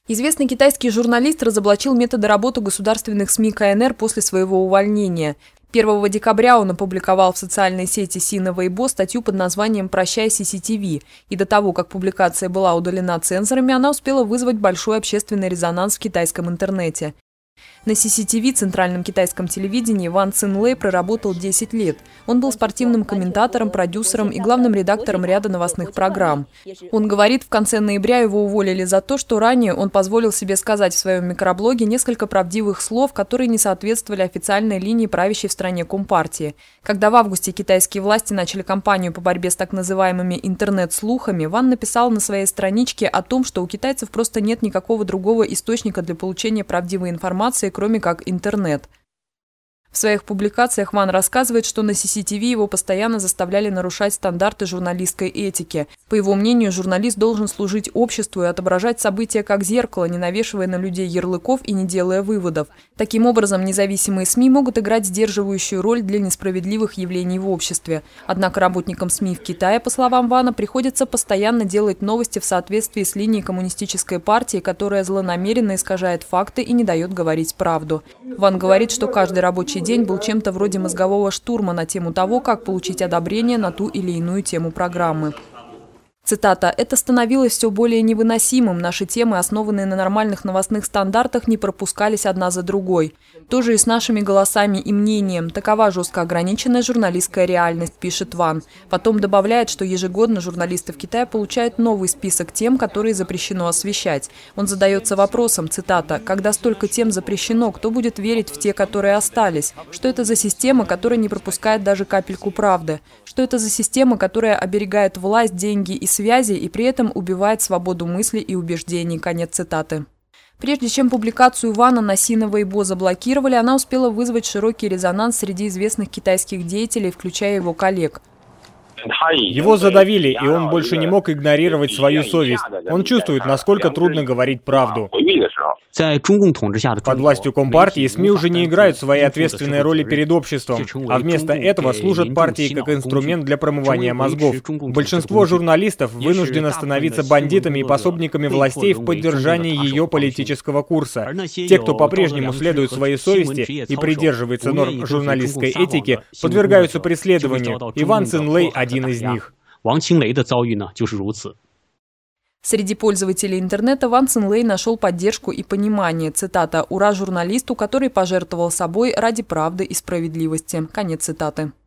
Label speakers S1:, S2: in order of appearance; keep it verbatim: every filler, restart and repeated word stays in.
S1: Известный китайский журналист разоблачил методы работы государственных СМИ КНР после своего увольнения. первого декабря он опубликовал в социальной сети Сина Weibo статью под названием «Прощай, Си Си Ти Ви». И до того, как публикация была удалена цензорами, она успела вызвать большой общественный резонанс в китайском интернете. На Си Си Ти Ви, центральном китайском телевидении, Ван Цинлэй проработал десять лет. Он был спортивным комментатором, продюсером и главным редактором ряда новостных программ. Он говорит, в конце ноября его уволили за то, что ранее он позволил себе сказать в своем микроблоге несколько правдивых слов, которые не соответствовали официальной линии правящей в стране Компартии. Когда в августе китайские власти начали кампанию по борьбе с так называемыми интернет-слухами, Ван написал на своей страничке о том, что у китайцев просто нет никакого другого источника для получения правдивой информации, кроме как интернет. В своих публикациях Ван рассказывает, что на Си Си Ти Ви его постоянно заставляли нарушать стандарты журналистской этики. По его мнению, журналист должен служить обществу и отображать события как зеркало, не навешивая на людей ярлыков и не делая выводов. Таким образом, независимые СМИ могут играть сдерживающую роль для несправедливых явлений в обществе. Однако работникам СМИ в Китае, по словам Вана, приходится постоянно делать новости в соответствии с линией коммунистической партии, которая злонамеренно искажает факты и не дает говорить правду. Ван говорит, что каждый рабочий день был чем-то вроде мозгового штурма на тему того, как получить одобрение на ту или иную тему программы. Цитата: «Это становилось все более невыносимым. Наши темы, основанные на нормальных новостных стандартах, не пропускались одна за другой. То же и с нашими голосами и мнением. Такова жестко ограниченная журналистская реальность», пишет Ван. Потом добавляет, что ежегодно журналисты в Китае получают новый список тем, которые запрещено освещать. Он задается вопросом, цитата: «Когда столько тем запрещено, кто будет верить в те, которые остались? Что это за система, которая не пропускает даже капельку правды? Что это за система, которая оберегает власть, деньги и связи и при этом убивает свободу мысли и убеждений?» Конец цитаты. Прежде чем публикацию Вана на Сина Weibo заблокировали, она успела вызвать широкий резонанс среди известных китайских деятелей, включая его коллег.
S2: Его задавили, и он больше не мог игнорировать свою совесть. Он чувствует, насколько трудно говорить правду. Под властью Компартии СМИ уже не играют свои ответственные роли перед обществом, а вместо этого служат партии как инструмент для промывания мозгов. Большинство журналистов вынуждено становиться бандитами и пособниками властей в поддержании ее политического курса. Те, кто по-прежнему следует своей совести и придерживается норм журналистской этики, подвергаются преследованию. И Ван Цинлэй один из них.
S1: Среди пользователей интернета Ван Цинлэй нашел поддержку и понимание. Цитата: «Ура журналисту, который пожертвовал собой ради правды и справедливости». Конец цитаты.